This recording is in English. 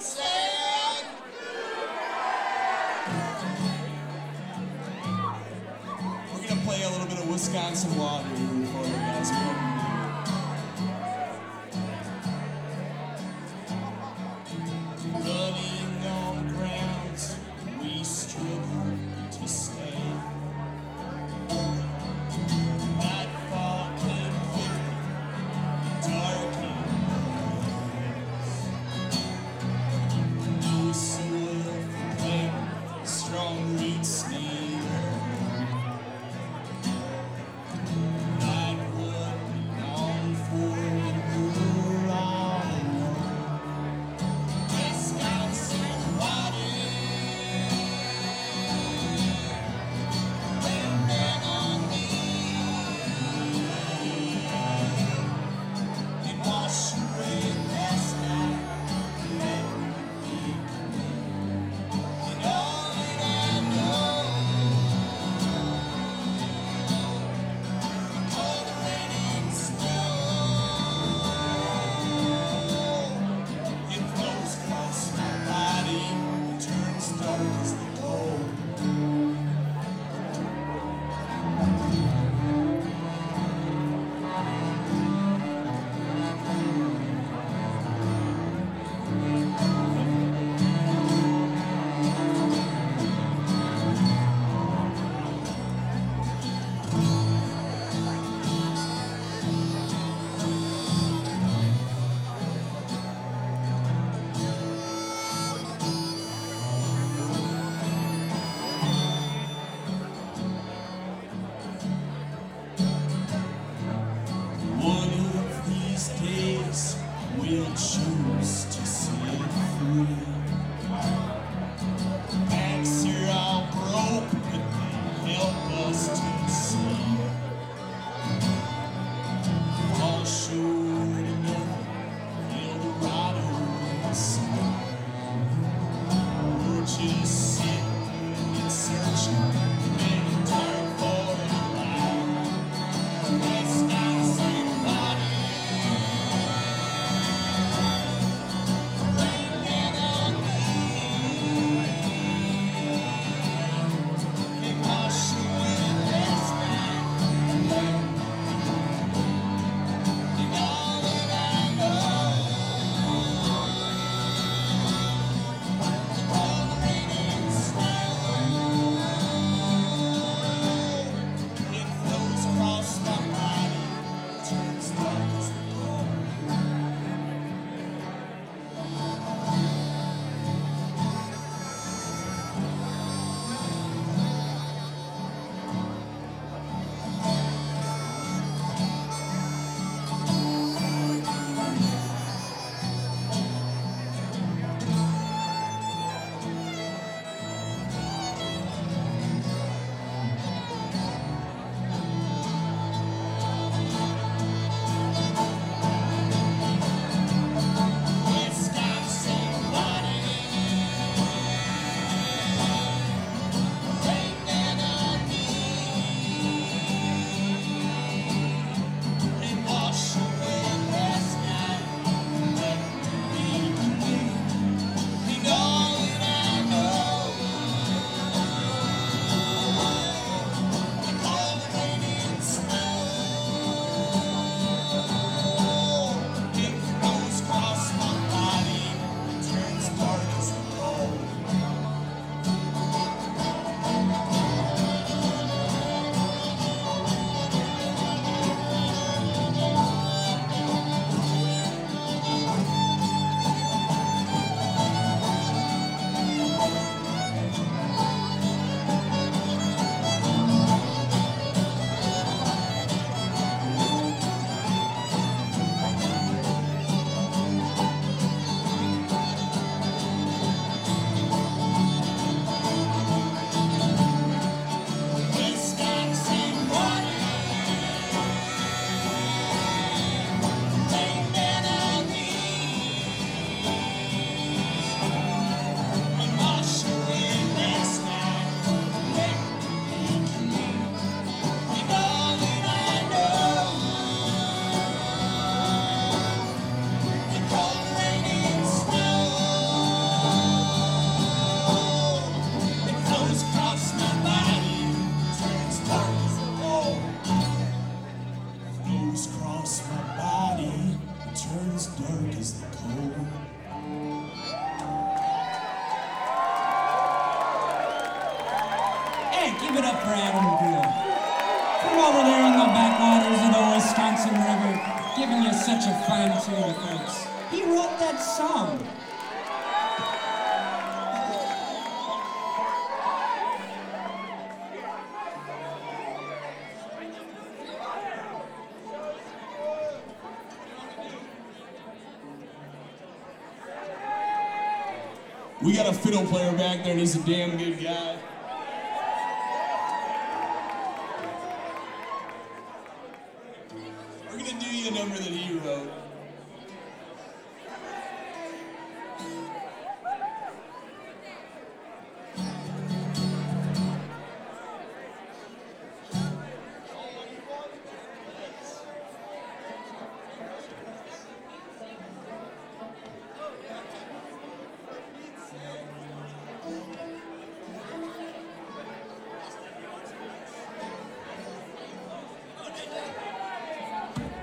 We're gonna play a little bit of Wisconsin Water here for you guys. Running on grounds we struggle to stay. Nightfall came quickly, dark and no soil for plant, strong roots need. We'll choose to set free. Backs are all broke, but they help us to see. Fall short of nothing, Eldorado inside. We're just sitting and searching, and dark for a light. Wisconsin water. cold. Hey, give it up for Adam Gill. From over there in the backwaters of the Wisconsin River, giving you such a fine tune, folks. He wrote that song. We got a fiddle player back there, and he's a damn good guy.